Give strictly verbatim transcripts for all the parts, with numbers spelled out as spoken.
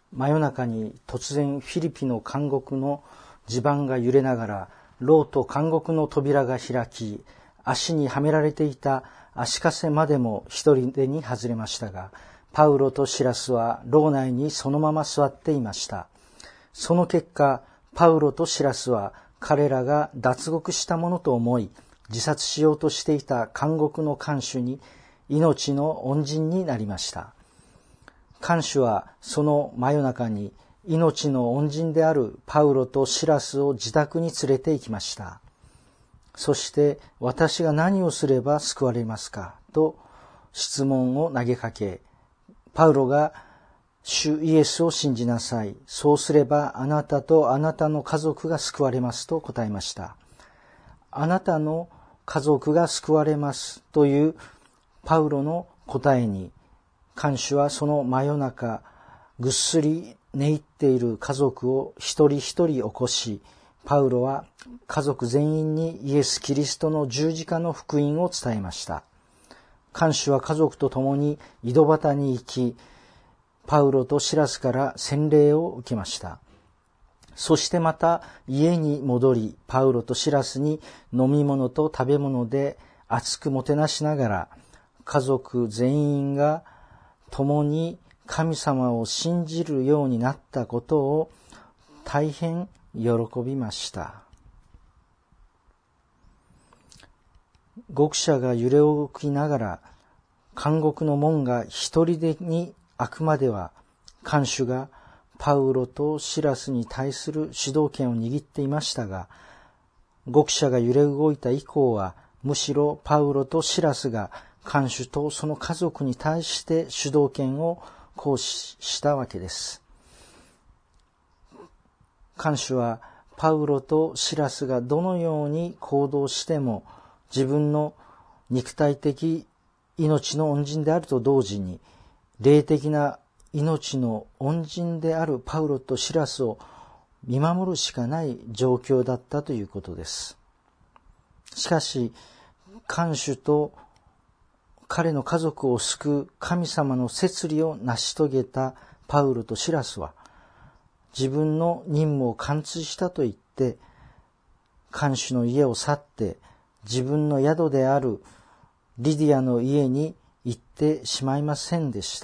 真夜中に突然フィリピの監獄の地盤が揺れながら、牢と監獄の扉が開き、足にはめられていた足かせまでも一人でに外れましたが、パウロとシラスは牢内にそのまま座っていました。その結果、パウロとシラスは彼らが脱獄したものと思い、自殺しようとしていた監獄の看守に命の恩人になりました。看守はその真夜中に命の恩人であるパウロとシラスを自宅に連れて行きました。そして私が何をすれば救われますかと質問を投げかけ、パウロが主イエスを信じなさい。そうすればあなたとあなたの家族が救われますと答えました。あなたの家族が救われますというパウロの答えに、看守はその真夜中ぐっすり寝入っている家族を一人一人起こし、パウロは家族全員にイエス・キリストの十字架の福音を伝えました。看守は家族と共に井戸端に行き、パウロとシラスから洗礼を受けました。そしてまた家に戻り、パウロとシラスに飲み物と食べ物で厚くもてなしながら、家族全員が共に神様を信じるようになったことを大変喜びました。獄舎が揺れ動きながら、監獄の門が一人でに開くまでは、看守がパウロとシラスに対する主導権を握っていましたが、獄舎が揺れ動いた以降は、むしろパウロとシラスが看守とその家族に対して主導権を行使したわけです。看守はパウロとシラスがどのように行動しても、自分の肉体的命の恩人であると同時に、霊的な命の恩人であるパウロとシラスを見守るしかない状況だったということです。しかし、看守と彼の家族を救う神様の摂理を成し遂げたパウロとシラスは、自分の任務を完遂したと言って、看守の家を去って、自分の宿であるリディアの家に行ってしまいませんでした。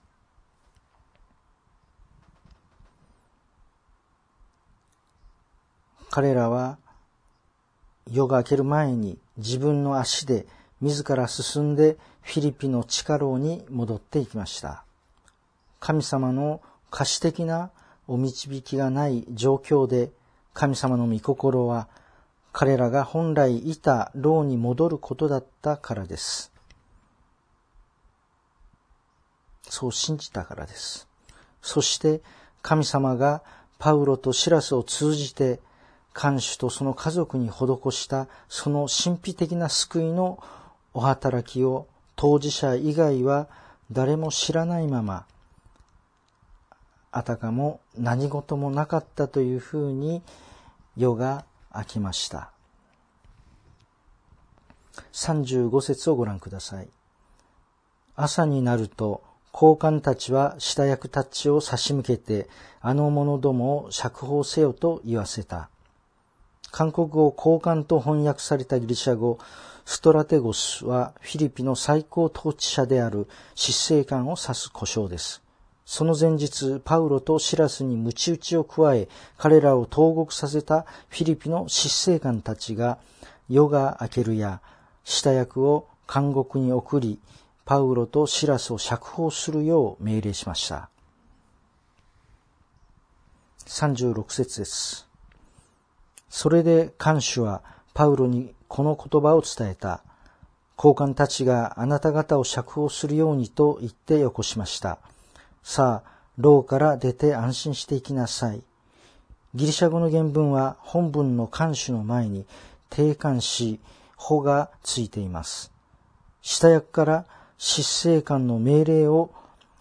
彼らは夜が明ける前に自分の足で自ら進んでフィリピの地下牢に戻っていきました。神様の可視的なお導きがない状況で、神様の御心は彼らが本来いた牢に戻ることだったからです。そう信じたからです。そして神様がパウロとシラスを通じて看守とその家族に施したその神秘的な救いのお働きを当事者以外は誰も知らないまま、あたかも何事もなかったというふうに夜が明けました。さんじゅうご節をご覧ください。朝になると高官たちは下役たちを差し向けて、あの者どもを釈放せよと言わせた。韓国語高官と翻訳されたギリシャ語ストラテゴスはフィリピの最高統治者である執政官を指す呼称です。その前日、パウロとシラスに鞭打ちを加え、彼らを投獄させたフィリピの執政官たちが夜が明けるや、下役を監獄に送り、パウロとシラスを釈放するよう命令しました。さんじゅうろく節です。それで看守はパウロにこの言葉を伝えた。高官たちがあなた方を釈放するようにと言ってよこしました。さあ、牢から出て安心していきなさい。ギリシャ語の原文は本文の看守の前に定冠詞、補がついています。下役から執政官の命令を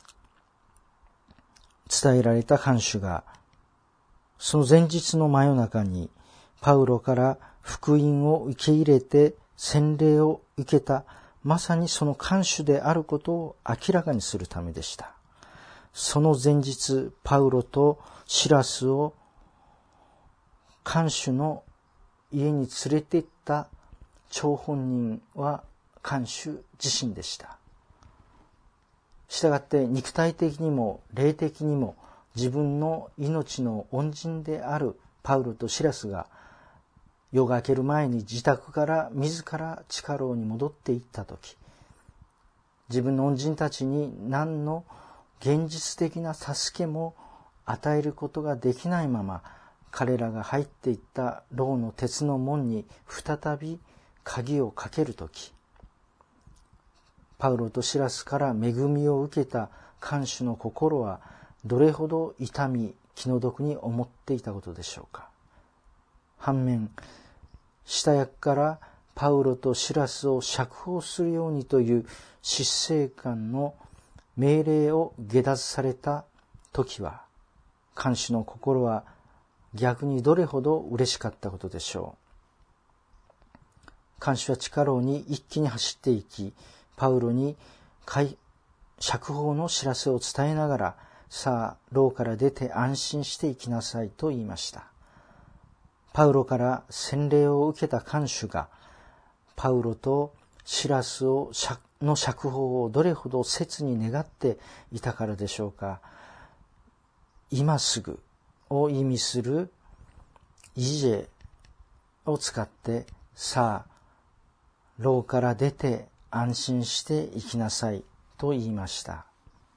伝えられた看守が、その前日の真夜中にパウロから福音を受け入れて洗礼を受けた、まさにその看守であることを明らかにするためでした。 その前日、パウロとシラスを看守の家に連れて行った張本人は看守自身でした。したがって肉体的にも霊的にも自分の命の恩人であるパウロとシラスが夜が明ける前に自宅から自ら地下牢に戻っていったとき、自分の恩人たちに何の現実的な助けも与えることができないまま、彼らが入っていった牢の鉄の門に再び鍵をかけるとき、パウロとシラスから恵みを受けた看守の心はどれほど痛み気の毒に思っていたことでしょうか。反面、下役からパウロとシラスを釈放するようにという執政官の命令を下脱された時は、看守の心は逆にどれほど嬉しかったことでしょう。看守は地下牢に一気に走っていき、パウロに釈放の知らせを伝えながら、さあ牢から出て安心して行きなさいと言いました。パウロから洗礼を受けた看守がパウロとシラスをの釈放をどれほど切に願っていたからでしょうか。今すぐを意味するイジェを使って、さあ牢から出て安心して行きなさいと言いました。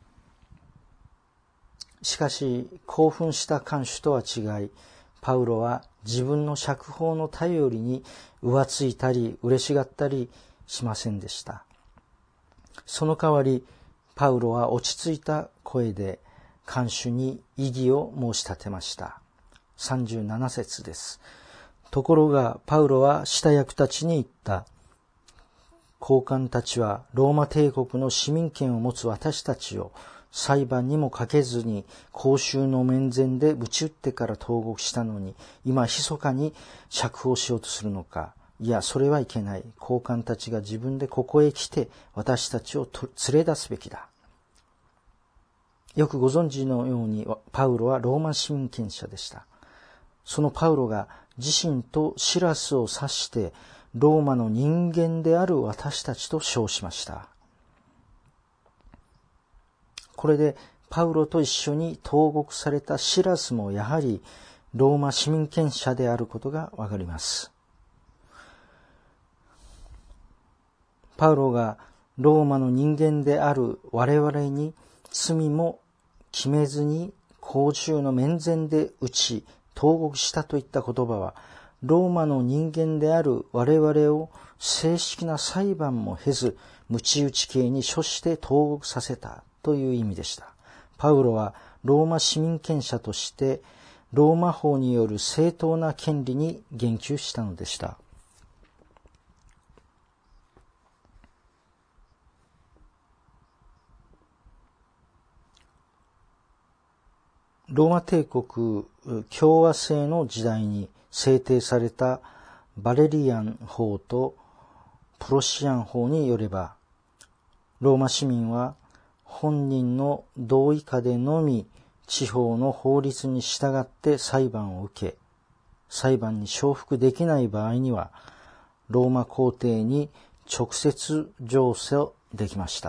しかし興奮した看守とは違い、パウロは自分の釈放の頼りに浮ついたり嬉しがったりしませんでした。その代わりパウロは落ち着いた声で看守に異議を申し立てました。さんじゅうなな節です。ところがパウロは下役たちに言った。高官たちはローマ帝国の市民権を持つ私たちを裁判にもかけずに公衆の面前で鞭打ってから投獄したのに、今密かに釈放しようとするのか。いや、それはいけない。高官たちが自分でここへ来て私たちを連れ出すべきだ。よくご存知のようにパウロはローマ市民権者でした。そのパウロが自身とシラスを指してローマの人間である私たちと称しました。これでパウロと一緒に投獄されたシラスもやはりローマ市民権者であることがわかります。パウロがローマの人間である我々に罪も決めずに公衆の面前で打ち投獄したといった言葉は、ローマの人間である我々を正式な裁判も経ず鞭打ち刑に処して投獄させたという意味でした。パウロはローマ市民権者としてローマ法による正当な権利に言及したのでした。ローマ帝国共和制の時代に制定されたバレリアン法とプロシアン法によれば、ローマ市民は本人の同意下でのみ地方の法律に従って裁判を受け、裁判に承服できない場合にはローマ皇帝に直接上訴できました。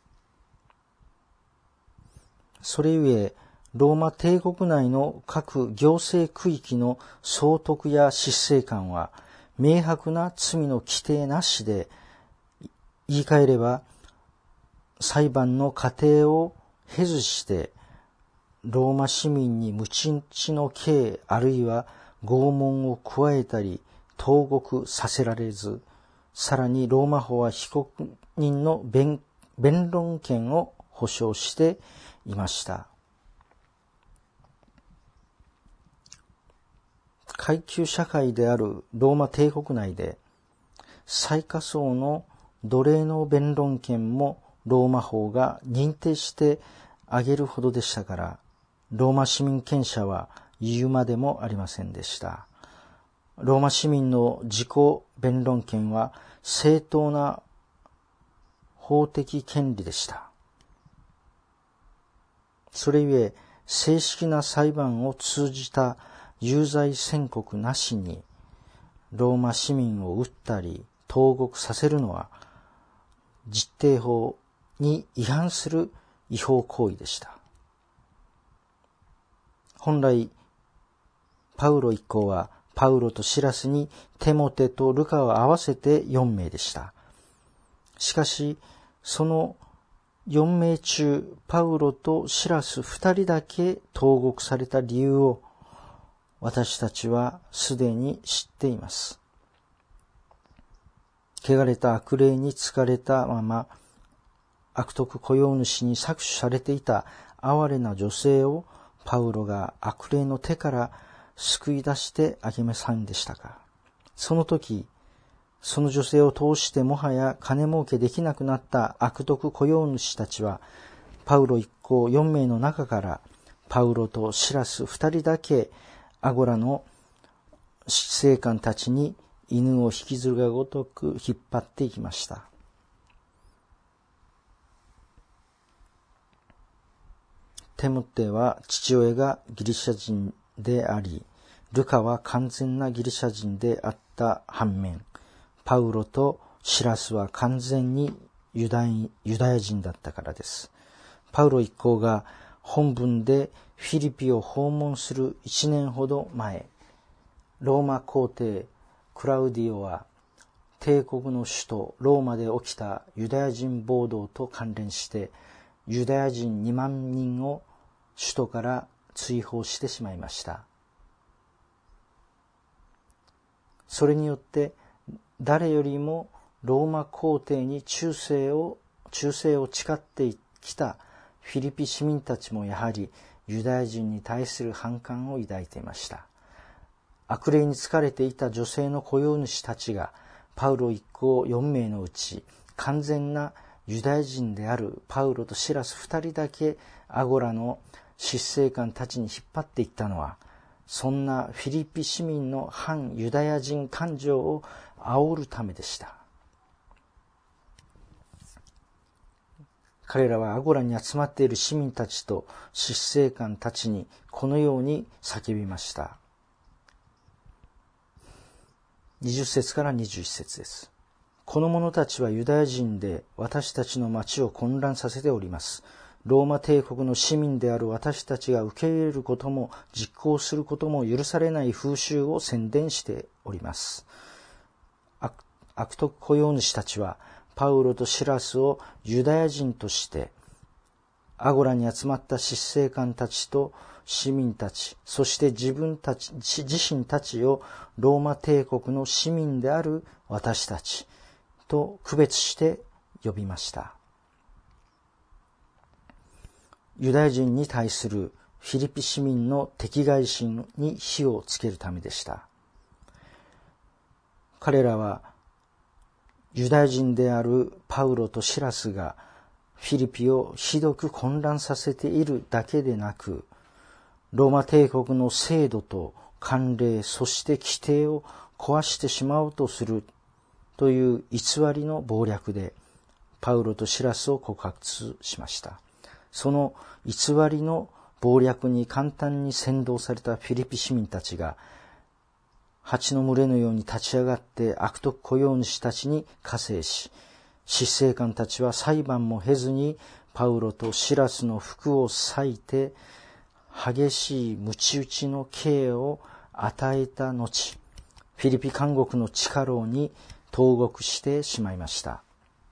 それゆえローマ帝国内の各行政区域の総督や執政官は明白な罪の規定なしで、言い換えれば裁判の過程を経ずしてローマ市民に鞭打ちの刑あるいは拷問を加えたり投獄させられず、さらにローマ法は被告人の 弁, 弁論権を保障していました。階級社会であるローマ帝国内で最下層の奴隷の弁論権もローマ法が認定してあげるほどでしたから、ローマ市民権者は言うまでもありませんでした。ローマ市民の自己弁論権は正当な法的権利でした。 それゆえ正式な裁判を通じた有罪宣告なしにローマ市民を撃ったり投獄させるのは実定法に違反する違法行為でした。本来パウロ一行はパウロとシラスにテモテとルカを合わせてよんめいでした。しかしそのよんめい中パウロとシラスふたりだけ投獄された理由を私たちはすでに知っています。汚れた悪霊に疲れたまま悪徳雇用主に搾取されていた哀れな女性をパウロが悪霊の手から救い出してあげませんでしたか。その時その女性を通してもはや金儲けできなくなった悪徳雇用主たちはパウロ一行よんめいの中からパウロとシラスふたりだけアゴラの執政官たちに犬を引きずるがごとく引っ張っていきました。テモテは父親がギリシャ人であり、ルカは完全なギリシャ人であった反面、パウロとシラスは完全にユダヤ、ユダヤ人だったからです。パウロ一行が本文でフィリピを訪問するいちねんほど前、ローマ皇帝クラウディオは帝国の首都ローマで起きたユダヤ人暴動と関連してユダヤ人にまんにんを首都から追放してしまいました。それによって誰よりもローマ皇帝に忠誠を忠誠を誓ってきたフィリピ市民たちもやはりユダヤ人に対する反感を抱いていました。悪霊に疲れていた女性の雇用主たちがパウロ一行よんめいのうち完全なユダヤ人であるパウロとシラスふたりだけアゴラの執政官たちに引っ張っていったのは、そんなフィリピ市民の反ユダヤ人感情を煽るためでした。彼らはアゴラに集まっている市民たちと執政官たちにこのように叫びました。にじゅっせつからにじゅういっせつです。この者たちはユダヤ人で私たちの町を混乱させております。ローマ帝国の市民である私たちが受け入れることも実行することも許されない風習を宣伝しております。悪, 悪徳雇用主たちはパウロとシラスをユダヤ人としてアゴラに集まった執政官たちと市民たち、そして自分たち自身たちをローマ帝国の市民である私たちと区別して呼びました。ユダヤ人に対するフィリピ市民の敵外心に火をつけるためでした。彼らはユダヤ人であるパウロとシラスがフィリピをひどく混乱させているだけでなく、ローマ帝国の制度と慣例、そして規定を壊してしまおうとするという偽りの謀略でパウロとシラスを告発しました。その偽りの謀略に簡単に扇動されたフィリピ市民たちが蜂の群れのように立ち上がって悪徳雇用主たちに加勢し、執政官たちは裁判も経ずにパウロとシラスの服を裂いて激しい鞭打ちの刑を与えた後、フィリピ監獄の地下牢に投獄してしまいました。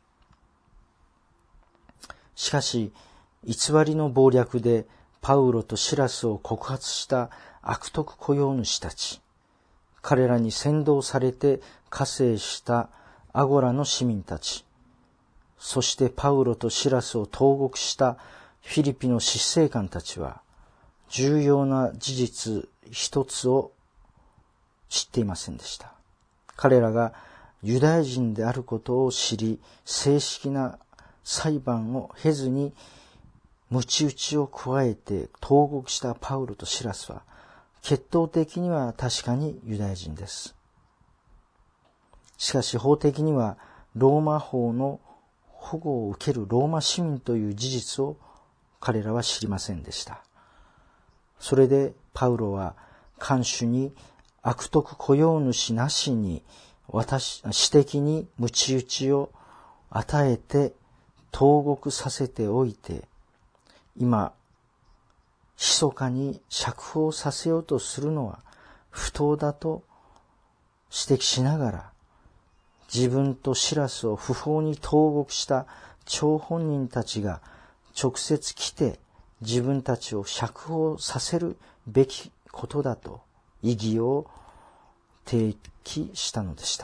しかし偽りの謀略でパウロとシラスを告発した悪徳雇用主たち、彼らに扇動されて加勢したアゴラの市民たち、そしてパウロとシラスを投獄したフィリピの執政官たちは重要な事実一つを知っていませんでした。彼らがユダヤ人であることを知り、正式な裁判を経ずに鞭打ちを加えて投獄したパウロとシラスは血統的には確かにユダヤ人です。しかし法的にはローマ法の保護を受けるローマ市民という事実を彼らは知りませんでした。それでパウロは看守に悪徳雇用主なしに私私的に鞭打ちを与えて投獄させておいて、今密かに釈放させようとするのは不当だと指摘しながら、自分とシラスを不法に投獄した張本人たちが直接来て自分たちを釈放させるべきことだと異議を提起したのでした。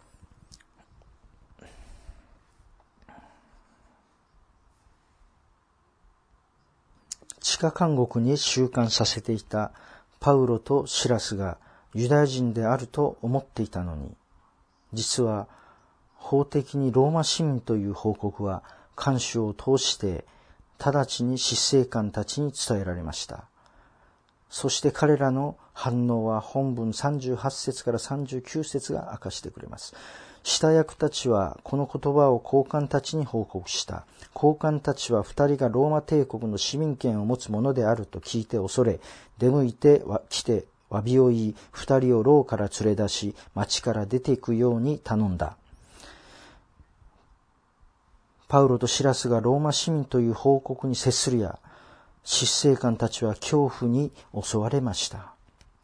地下監獄に収監させていたパウロとシラスがユダヤ人であると思っていたのに、実は法的にローマ市民という報告は看守を通して直ちに執政官たちに伝えられました。そして彼らの反応は本文さんじゅうはち節からさんじゅうきゅう節が明かしてくれます。下役たちはこの言葉を高官たちに報告した。高官たちは二人がローマ帝国の市民権を持つ者であると聞いて恐れ、出向いて来て詫びを言い、二人を牢から連れ出し、町から出ていくように頼んだ。パウロとシラスがローマ市民という報告に接するや、執政官たちは恐怖に襲われました。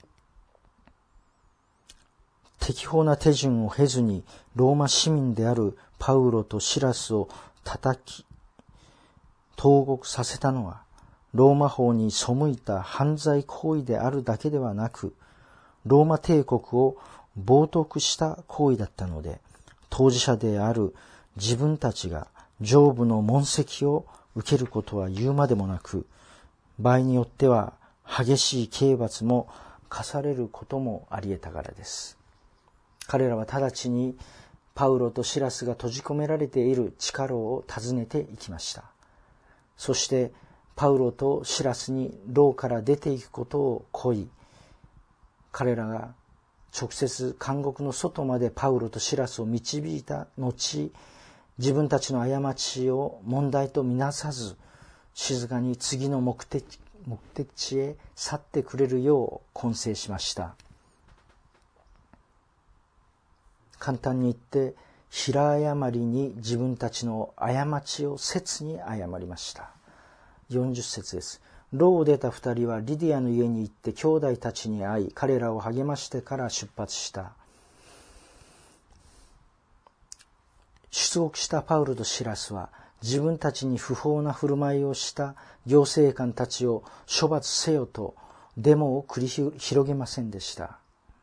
適法な手順を経ずにローマ市民であるパウロとシラスを叩き投獄させたのは、ローマ法に背いた犯罪行為であるだけではなく、ローマ帝国を冒涜した行為だったので、当事者である自分たちが上部の問責を受けることは言うまでもなく、場合によっては激しい刑罰も課されることもあり得たからです。彼らは直ちにパウロとシラスが閉じ込められている地下牢を訪ねていきました。そしてパウロとシラスに牢から出ていくことを乞い、彼らが直接監獄の外までパウロとシラスを導いた後、自分たちの過ちを問題とみなさず、静かに次の目的、目的地へ去ってくれるよう懇請しました。簡単に言って、平誤りに自分たちの過ちを切に謝りました。よんじゅっ節です。牢を出た二人はリディアの家に行って兄弟たちに会い、彼らを励ましてから出発した。出獄したパウロとシラスは、自分たちに不法な振る舞いをした行政官たちを処罰せよとデモを繰り広げませんでした。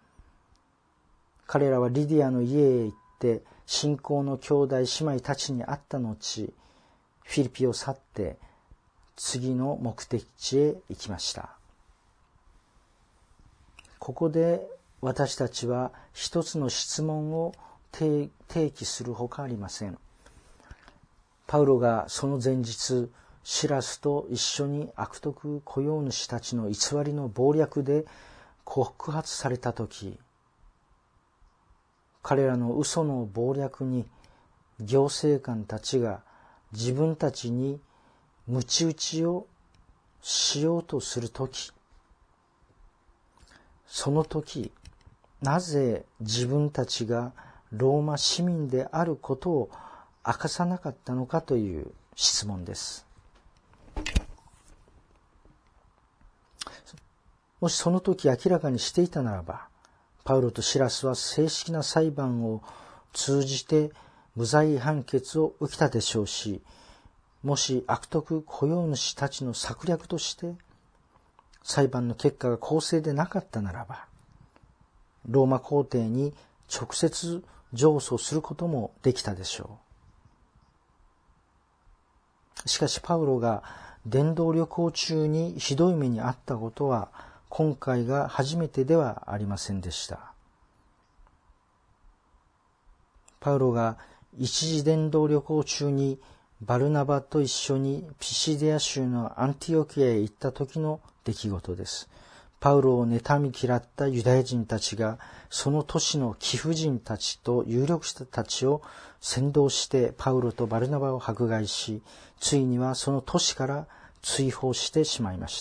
彼らはリディアの家へ行って信仰の兄弟姉妹たちに会った後、フィリピを去って次の目的地へ行きました。ここで私たちは一つの質問を提起するほかありません。パウロがその前日、シラスと一緒に悪徳雇用主たちの偽りの謀略で告発されたとき、彼らの嘘の謀略に行政官たちが自分たちに鞭打ちをしようとするとき、その時、なぜ自分たちがローマ市民であることを明かさなかったのかという質問です。もしその時明らかにしていたならば、パウロとシラスは正式な裁判を通じて無罪判決を受けたでしょうし、もし悪徳雇用主たちの策略として裁判の結果が公正でなかったならば、ローマ皇帝に直接上訴することもできたでしょう。しかしパウロが伝道旅行中にひどい目に遭ったことは今回が初めてではありませんでした。パウロが一時伝道旅行中にバルナバと一緒にピシディア州のアンティオキアへ行った時の出来事です。パウロを妬み嫌ったユダヤ人たちがその都市の貴婦人たちと有力者たちを扇動してパウロとバルナバを迫害し、ついにはその都市から追放してしまいました。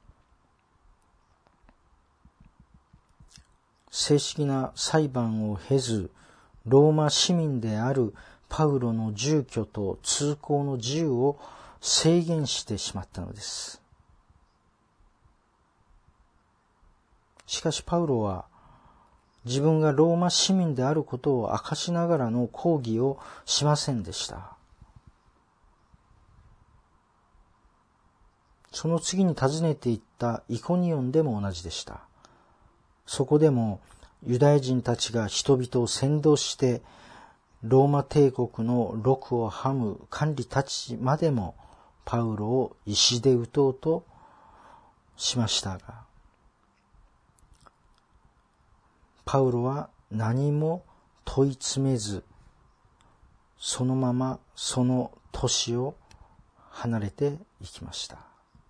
正式な裁判を経ず、ローマ市民であるパウロの住居と通行の自由を制限してしまったのです。しかしパウロは自分がローマ市民であることを明かしながらの抗議をしませんでした。その次に訪ねていったイコニオンでも同じでした。そこでもユダヤ人たちが人々を扇動してローマ帝国の禄をはむ管理たちまでもパウロを石で撃とうとしましたが、パウロは何も問い詰めず、そのままその都市を離れていきました。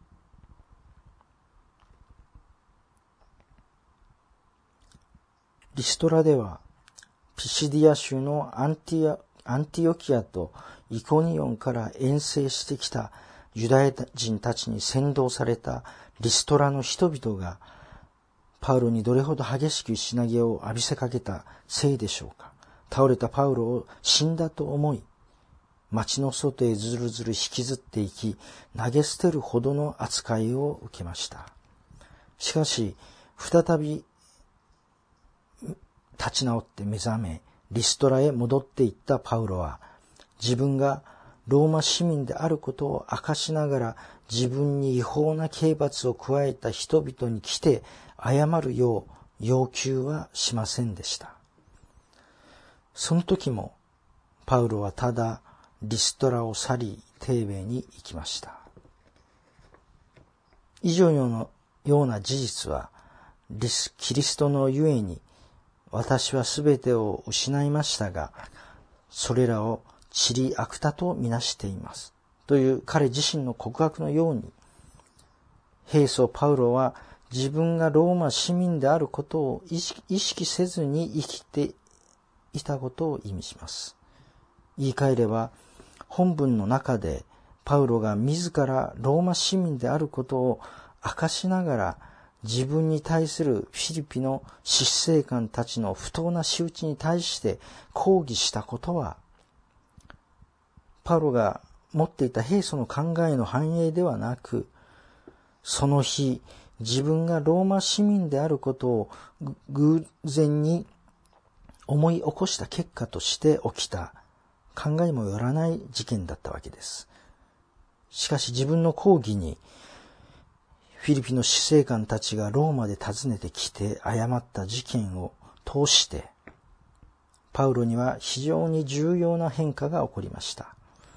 リストラではピシディア州のアンティア、アンティオキアとイコニオンから遠征してきたユダヤ人たちに扇動されたリストラの人々がパウロにどれほど激しく石投げを浴びせかけたせいでしょうか。倒れたパウロを死んだと思い、町の外へずるずる引きずっていき、投げ捨てるほどの扱いを受けました。しかし、再び立ち直って目覚め、リストラへ戻っていったパウロは、自分がローマ市民であることを明かしながら、自分に違法な刑罰を加えた人々に来て謝るよう要求はしませんでした。その時も、パウロはただリストラを去り、テーベに行きました。以上のような事実は、キリストのゆえに、私はすべてを失いましたが、それらを塵悪だとみなしています。という彼自身の告白のように、兵祖パウロは自分がローマ市民であることを意識、意識せずに生きていたことを意味します。言い換えれば、本文の中でパウロが自らローマ市民であることを明かしながら、自分に対するフィリピの執政官たちの不当な仕打ちに対して抗議したことは、パウロが持っていた平素の考えの反映ではなく、その日、自分がローマ市民であることを偶然に思い起こした結果として起きた、考えもよらない事件だったわけです。しかし自分の抗議に、フィリピの司政官たちがローマで訪ねてきて謝った事件を通して、パウロには非常に重要な変化が起こりました。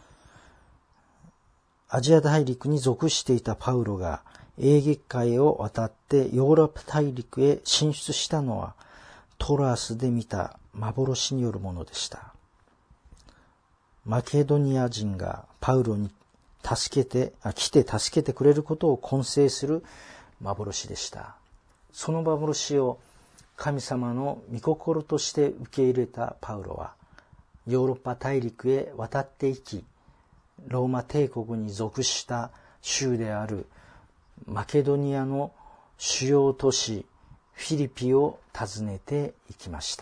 アジア大陸に属していたパウロがエーゲ海を渡ってヨーロッパ大陸へ進出したのはトロアスで見た幻によるものでした。マケドニア人がパウロに助けて、あ、来て助けてくれることを懇請する幻でした。その幻を神様の御心として受け入れたパウロは、ヨーロッパ大陸へ渡っていき、ローマ帝国に属した州であるマケドニアの主要都市フィリピを訪ねていきました。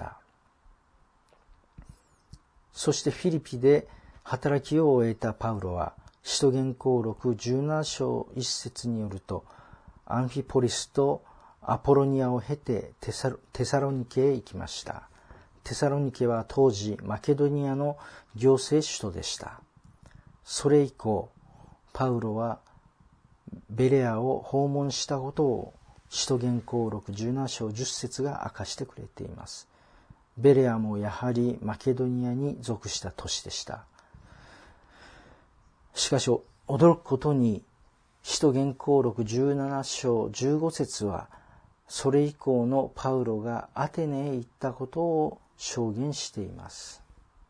そしてフィリピで働きを終えたパウロは、使徒言行録じゅうなな章一節によると、アンフィポリスとアポロニアを経てテサロ、テサロニケへ行きました。テサロニケは当時マケドニアの行政首都でした。それ以降、パウロはベレアを訪問したことを使徒言行録じゅうなな章じゅっ節が明かしてくれています。ベレアもやはりマケドニアに属した都市でした。しかし驚くことに、使徒言行録じゅうなな章じゅうご節は、それ以降のパウロがアテネへ行ったことを証言しています。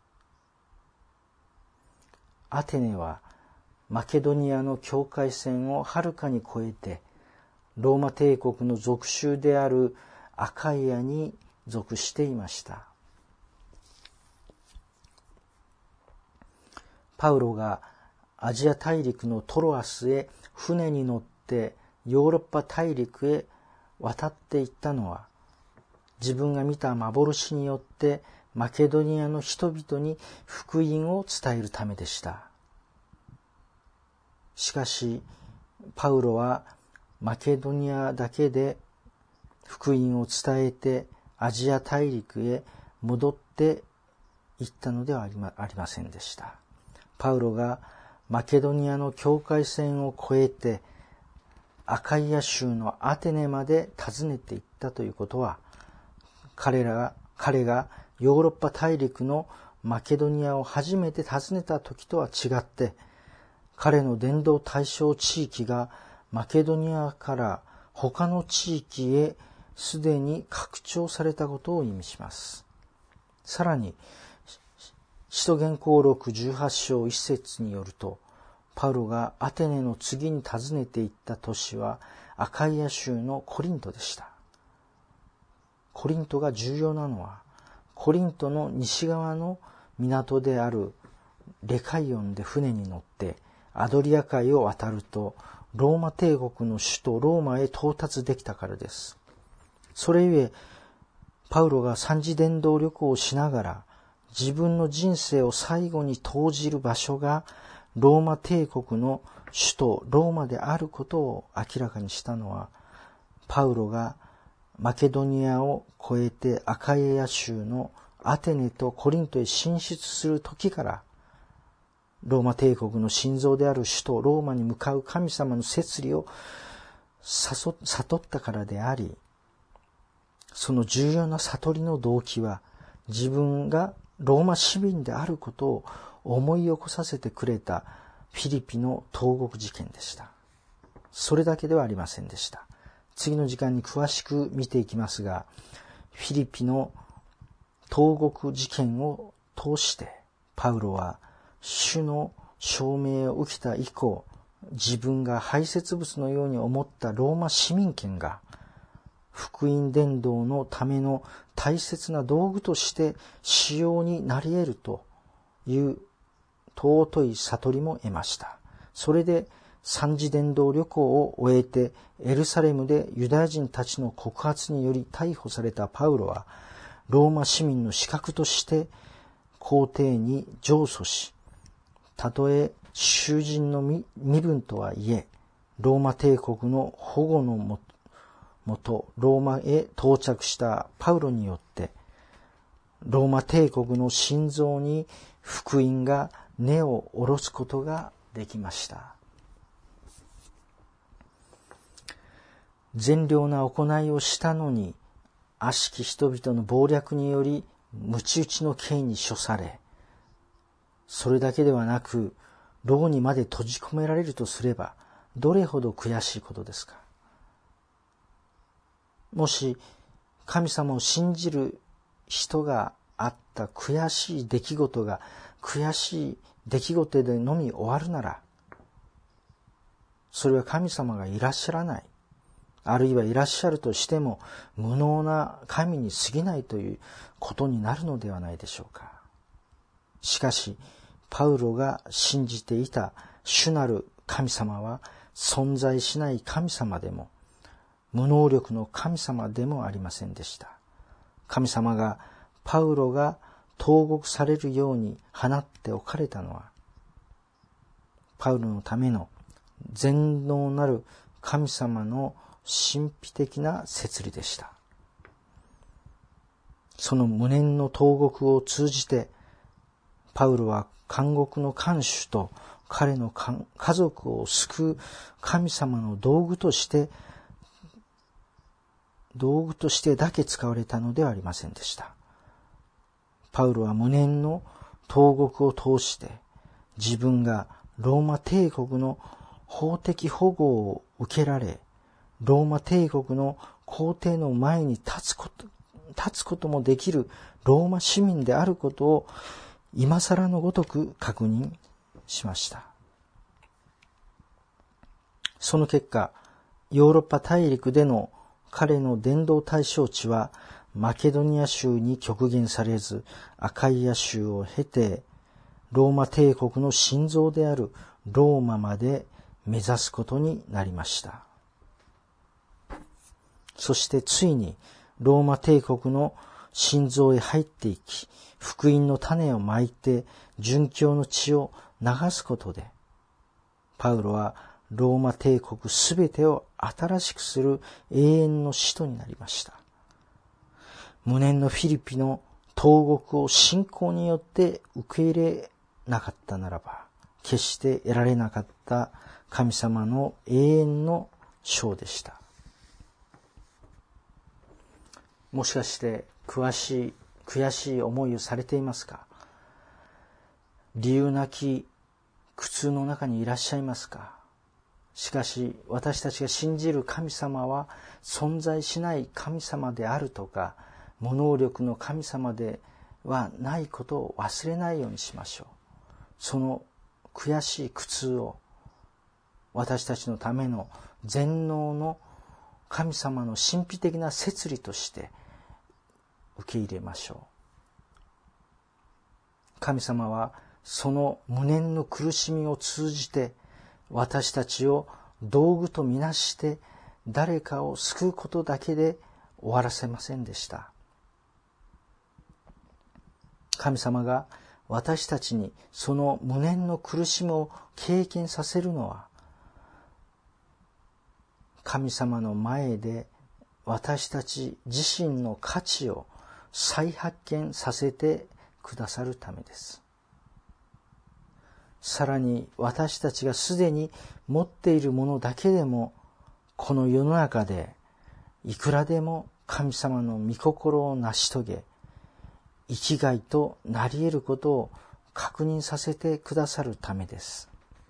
アテネはマケドニアの境界線をはるかに越えて、ローマ帝国の属州であるアカイアに属していました。パウロがアジア大陸のトロアスへ船に乗ってヨーロッパ大陸へ渡っていったのは、自分が見た幻によってマケドニアの人々に福音を伝えるためでした。しかしパウロはマケドニアだけで福音を伝えてアジア大陸へ戻っていったのではあり ま, ありませんでした。パウロがマケドニアの境界線を越えてアカイア州のアテネまで訪ねていったということは、彼らが彼がヨーロッパ大陸のマケドニアを初めて訪ねた時とは違って、彼の伝道対象地域がマケドニアから他の地域へすでに拡張されたことを意味します。さらに使徒言行録じゅうはち章いち節によると、パウロがアテネの次に訪ねていった都市はアカイア州のコリントでした。コリントが重要なのは、コリントの西側の港であるレカイオンで船に乗ってアドリア海を渡ると、ローマ帝国の首都ローマへ到達できたからです。それゆえパウロが三次伝道旅行をしながら自分の人生を最後に投じる場所がローマ帝国の首都ローマであることを明らかにしたのは、パウロがマケドニアを越えてアカイア州のアテネとコリントへ進出する時から、ローマ帝国の心臓である首都ローマに向かう神様の摂理を悟ったからであり、その重要な悟りの動機は、自分がローマ市民であることを思い起こさせてくれたフィリピの投獄事件でした。それだけではありませんでした。次の時間に詳しく見ていきますが、フィリピの投獄事件を通してパウロは主の証明を受けた以降、自分が排泄物のように思ったローマ市民権が福音伝道のための大切な道具として使用になり得るという尊い悟りも得ました。それで三次伝道旅行を終えてエルサレムでユダヤ人たちの告発により逮捕されたパウロは、ローマ市民の資格として皇帝に上訴し、たとえ囚人の身分とはいえ、ローマ帝国の保護のもとローマへ到着したパウロによって、ローマ帝国の心臓に福音が根を下ろすことができました。善良な行いをしたのに、悪しき人々の謀略により鞭打ちの刑に処され、それだけではなく牢にまで閉じ込められるとすれば、どれほど悔しいことですか。もし神様を信じる人があった悔しい出来事が悔しい出来事でのみ終わるなら、それは神様がいらっしゃらない、あるいはいらっしゃるとしても無能な神に過ぎないということになるのではないでしょうか。しかしパウロが信じていた主なる神様は存在しない神様でも無能力の神様でもありませんでした。神様がパウロが投獄されるように放っておかれたのは、パウロのための全能なる神様の神秘的な摂理でした。その無念の投獄を通じて、パウロは監獄の看守と彼の家族を救う神様の道具として道具としてだけ使われたのではありませんでした。パウロは無念の投獄を通して、自分がローマ帝国の法的保護を受けられ、ローマ帝国の皇帝の前に立つこと、立つこともできるローマ市民であることを今更のごとく確認しました。その結果、ヨーロッパ大陸での彼の伝道対象地はマケドニア州に極限されず、アカイア州を経てローマ帝国の心臓であるローマまで目指すことになりました。そしてついにローマ帝国の心臓へ入っていき、福音の種をまいて殉教の血を流すことで、パウロはローマ帝国すべてを新しくする永遠の使徒になりました。無念のフィリピの投獄を信仰によって受け入れなかったならば、決して得られなかった神様の永遠の賞でした。もしかして詳しい、悔しい思いをされていますか？理由なき苦痛の中にいらっしゃいますか？しかし私たちが信じる神様は存在しない神様であるとか、無能力の神様ではないことを忘れないようにしましょう。その悔しい苦痛を私たちのための全能の神様の神秘的な摂理として受け入れましょう。神様はその無念の苦しみを通じて私たちを道具とみなして誰かを救うことだけで終わらせませんでした。神様が私たちにその無念の苦しみを経験させるのは、神様の前で私たち自身の価値を再発見させてくださるためです。さらに私たちがすでに持っているものだけでも、この世の中でいくらでも神様の御心を成し遂げ、生きがいとなり得ることを確認させてくださるためです。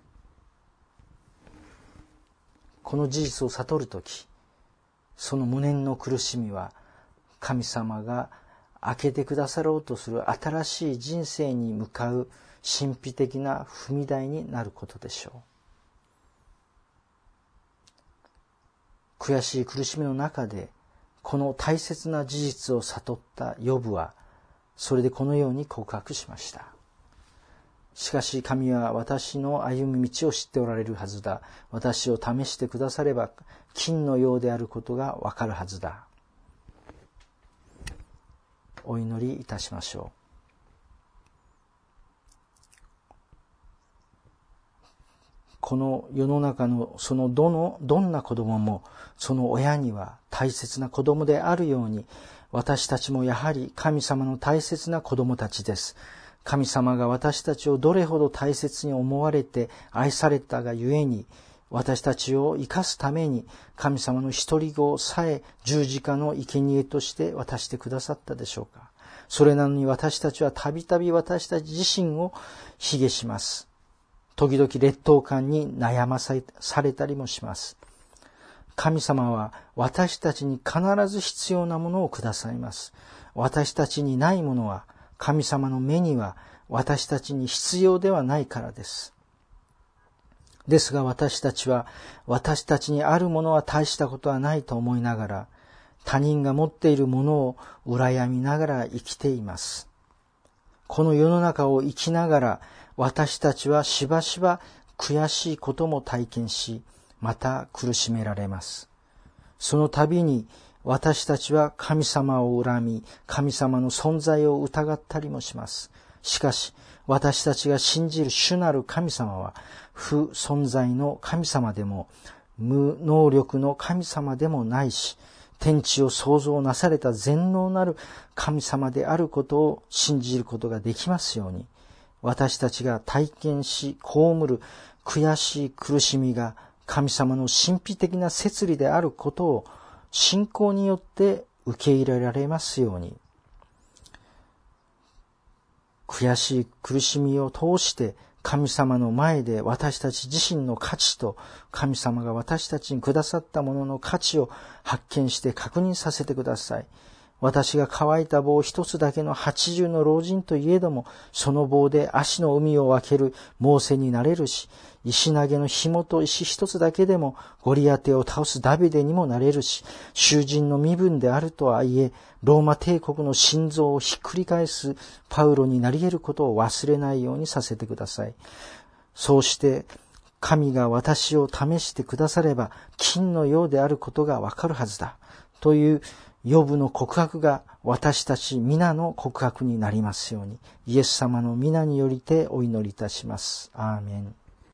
この事実を悟るとき、その無念の苦しみは神様が開けてくださろうとする新しい人生に向かう神秘的な踏み台になることでしょう。悔しい苦しみの中でこの大切な事実を悟ったヨブは、それでこのように告白しました。しかし神は私の歩む道を知っておられるはずだ。私を試してくだされば金のようであることがわかるはずだ。お祈りいたしましょう。この世の中のそのどのどんな子供もその親には大切な子供であるように、私たちもやはり神様の大切な子供たちです。神様が私たちをどれほど大切に思われて愛されたがゆえに、私たちを生かすために神様の一人子さえ十字架の生贄として渡してくださったでしょうか。それなのに私たちはたびたび私たち自身を卑下します。時々劣等感に悩まされたりもします。神様は私たちに必ず必要なものをくださいます。私たちにないものは神様の目には私たちに必要ではないからです。ですが私たちは私たちにあるものは大したことはないと思いながら、他人が持っているものを羨みながら生きています。この世の中を生きながら私たちはしばしば悔しいことも体験し、また苦しめられます。その度に私たちは神様を恨み、神様の存在を疑ったりもします。しかし私たちが信じる主なる神様は不存在の神様でも無能力の神様でもないし、天地を創造なされた全能なる神様であることを信じることができますように、私たちが体験し被る悔しい苦しみが神様の神秘的な摂理であることを信仰によって受け入れられますように、悔しい苦しみを通して神様の前で私たち自身の価値と神様が私たちにくださったものの価値を発見して確認させてください。私が乾いた棒一つだけの八十の老人といえども、その棒で足の海を分けるモーセになれるし、石投げの紐と石一つだけでもゴリアテを倒すダビデにもなれるし、囚人の身分であるとはいえ、ローマ帝国の心臓をひっくり返すパウロになり得ることを忘れないようにさせてください。そうして神が私を試してくだされば金のようであることがわかるはずだ。というヨブの告白が私たち皆の告白になりますように、イエス様の皆によりてお祈りいたします。アーメン。